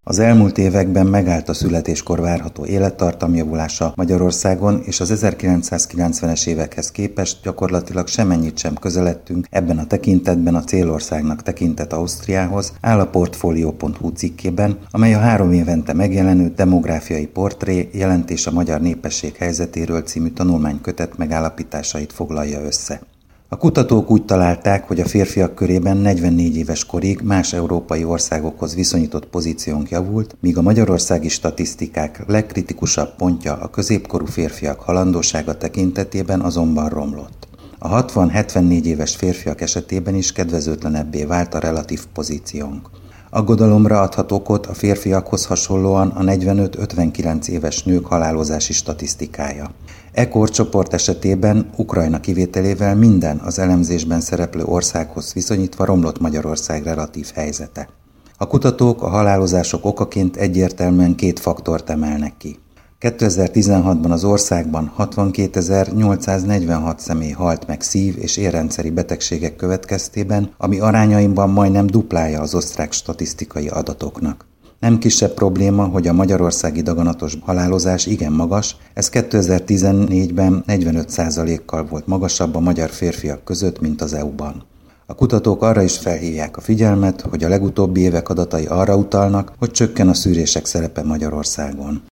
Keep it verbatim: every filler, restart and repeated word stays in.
Az elmúlt években megállt a születéskor várható élettartam javulása Magyarországon, és az ezerkilencszázkilencvenes évekhez képest gyakorlatilag semennyit sem közeledtünk ebben a tekintetben a célországnak tekintett Ausztriához, áll a Portfolio pont hu cikkében, amely a három évente megjelenő demográfiai portré jelentés a magyar népesség helyzetéről című tanulmánykötet megállapításait foglalja össze. A kutatók úgy találták, hogy a férfiak körében negyvennégy éves korig más európai országokhoz viszonyított pozíciónk javult, míg a magyarországi statisztikák legkritikusabb pontja a középkorú férfiak halandósága tekintetében azonban romlott. A hatvan-hetvennégy éves férfiak esetében is kedvezőtlenebbé vált a relatív pozíciónk. Aggodalomra adhat okot a férfiakhoz hasonlóan a negyvenöt-ötvenkilenc éves nők halálozási statisztikája. E korcsoport esetében Ukrajna kivételével minden az elemzésben szereplő országhoz viszonyítva romlott Magyarország relatív helyzete. A kutatók a halálozások okaként egyértelműen két faktort emelnek ki. kétezer-tizenhatban az országban hatvankétezer-nyolcszáznegyvenhat személy halt meg szív- és érrendszeri betegségek következtében, ami arányaiban majdnem duplája az osztrák statisztikai adatoknak. Nem kisebb probléma, hogy a magyarországi daganatos halálozás igen magas, ez kétezer-tizennégyben negyvenöt százalékkal volt magasabb a magyar férfiak között, mint az é u-ban. A kutatók arra is felhívják a figyelmet, hogy a legutóbbi évek adatai arra utalnak, hogy csökken a szűrések szerepe Magyarországon.